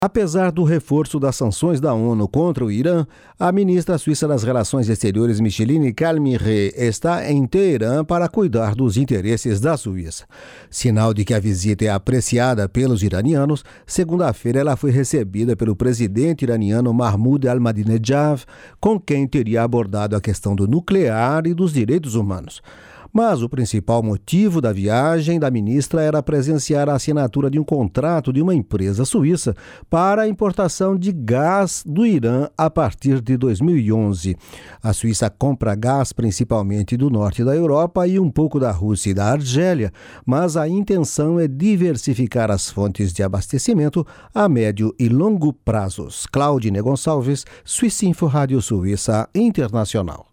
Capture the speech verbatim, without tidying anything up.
Apesar do reforço das sanções da ONU contra o Irã, a ministra suíça das Relações Exteriores, Micheline Calmeret, está em Teherã para cuidar dos interesses da Suíça. Sinal de que a visita é apreciada pelos iranianos, segunda-feira ela foi recebida pelo presidente iraniano Mahmoud Ahmadinejad, com quem teria abordado a questão do nuclear e dos direitos humanos. Mas o principal motivo da viagem da ministra era presenciar a assinatura de um contrato de uma empresa suíça para a importação de gás do Irã a partir de dois mil e onze. A Suíça compra gás principalmente do norte da Europa e um pouco da Rússia e da Argélia, mas a intenção é diversificar as fontes de abastecimento a médio e longo prazos. Claudine Gonçalves, Suíça Info Rádio Suíça Internacional.